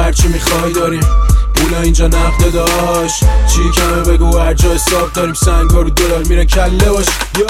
هرچی میخوای داریم، پولا اینجا نقده داشت. چی کمه بگو هر جا حساب داریم، سنگا رو دلار میره کله باش.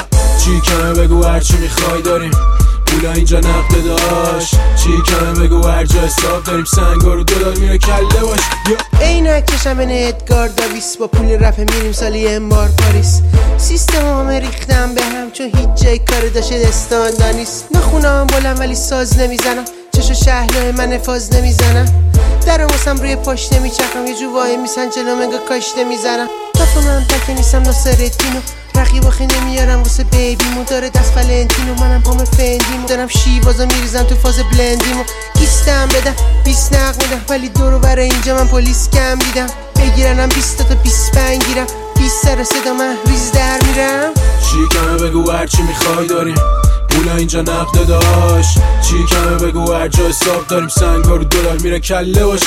چی کمه بگو هرچی میخوای داریم، پولا اینجا نقده داشت. چی کمه بگو هر جا حساب داریم، سنگا رو دلار میره کله باش. عینک چشم ادگار داویس، با پول رپ میریم سالی انبار پاریس. سیستم همه ریختم به هم چون هیچ جای کار داشته دستان نیست. نخونم بلند ولی ساز نمیزنم، چشو شهلای من فاز نمیزنم. درم واسم روی پاش نمیچرخم، یه جو وای میسن جلو منگا کاش نمیزنم. دفعه من تک نیستم ناصرالدینو، رقیب آخه نمیارم واسه بیبیمو. داره دست فلنتینو منم پام فندیمو، دارم شیوازا میریزم تو فاز بلندیمو. گیستم بدم 20 نق میدم ولی دورو برای اینجا من پلیس کم دیدم. بگیرنم 20 تا 25 گیرم، 20 سر صدا من ریز در میرم. چی کمه بگو هرچی میخوای داریم، پولا اینجا نقده داشت. چی کمه بگو هر جا حساب داریم، سنگا رو دلار میره کله باش.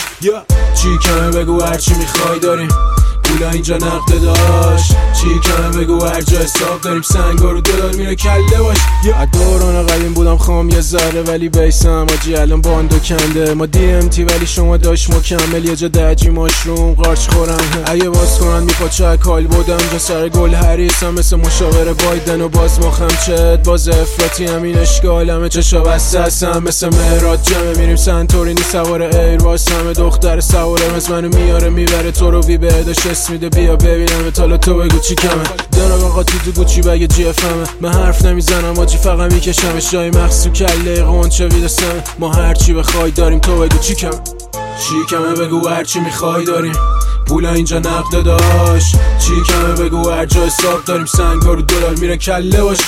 چی کمه بگو هرچی میخوای داریم، پولا اینجا نقده داشت. چی کمه بگو هر جا حساب داریم، سنگا رو دلار میره کله باش. از دوران قدیم بودم خام یه ذره ولی بیسم آجی الان باندو کنده. ما DMT ولی شما داشت مکمل، یه جا دجی ماشروم قارچ خورم. اگه باز کنن میپاچه اکال بودم جا سر گل حریسم، مثل مشاور بایدن و باز مخم چد باز افراطی همین اشکالمه. چشا بسته هستم مثل مهراد جمعه، میریم سنتورینی سوار ایرواس. همه دختر سواره از منو میاره میبره تو رو وی بهداش اسم میده بیا ببینم تالا تو بگو چی کمه. دارم آقا تو گوچی بگه جی اف همه، من حرف نمیزنم آجی فقط میکشم شای مخصو کله قنچه ویدسم. ما هرچی بخوای داریم تو بگو چی کمه. چی کمه بگو هرچی میخوای داریم، پولا اینجا نقده داشت. چی کمه بگو هر جا حساب داریم، سنگا رو دلار میره کله باش.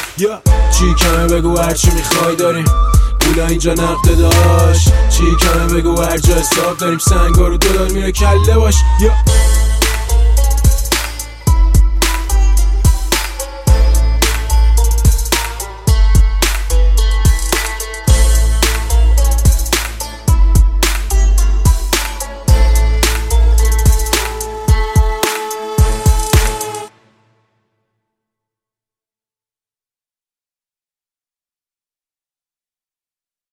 چی کمه بگو هرچی میخوای داریم، پولا اینجا نقده داشت. چی کمه بگو هر جا حساب داریم، سنگا رو دلار میره کله باش.